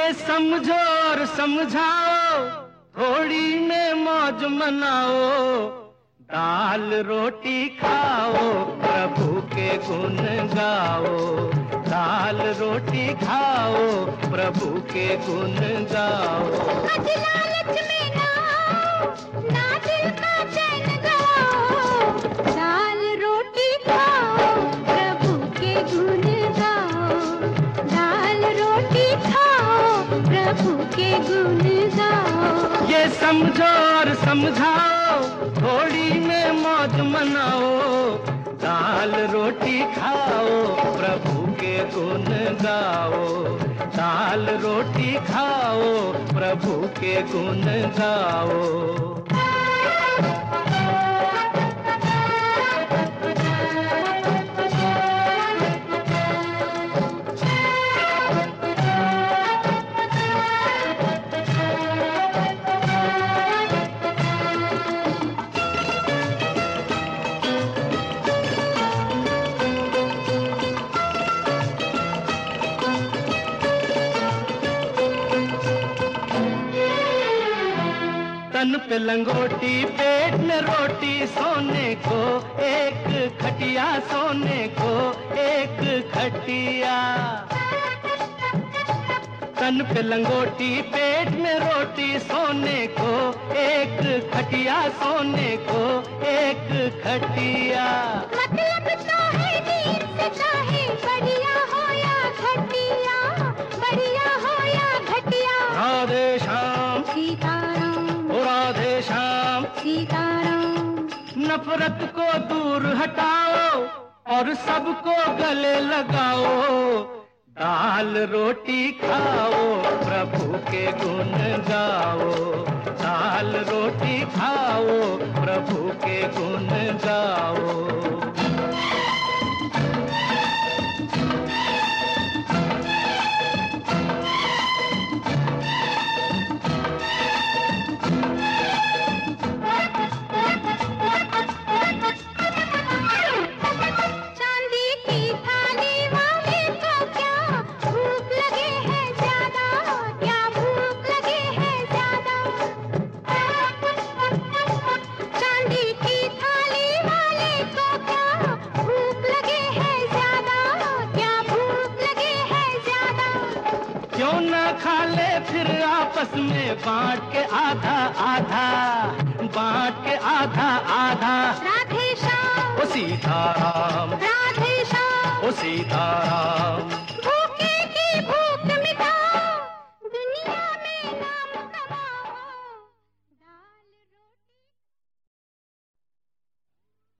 ये समझो और समझाओ, होली में मौज मनाओ, दाल रोटी खाओ, प्रभु के गुण गाओ। दाल रोटी खाओ, प्रभु के गुण गाओ। आज लालच में ना आओ, ना दिल का चैन गाओ। दाल रोटी खाओ, प्रभु के गुण गाओ। दाल रोटी खाओ, प्रभु के गुण गाओ। ये समझो और समझाओ, होली में मौज मनाओ, दाल रोटी खाओ, प्रभु के गुण गाओ। दाल रोटी खाओ, प्रभु के गुण गाओ। तन पे लंगोटी, पेट में रोटी, सोने को एक खटिया, सोने को एक खटिया। तन पे लंगोटी, पेट में रोटी, सोने को एक खटिया, सोने को एक खटिया। मतलब तो है नींद से चाहे बढ़िया हो या घटिया, बढ़िया हो या घटिया। राधे श्याम सीताराम, राधे श्याम सीताराम। नफरत को दूर हटाओ और सबको गले लगाओ। दाल रोटी खाओ, प्रभु के गुण गाओ। दाल रोटी खाओ, प्रभु के गुण गाओ। क्यों ना खा ले फिर आपस में बांट के आधा आधा, बांट के आधा आधा। राधे श्याम, ओ सीताराम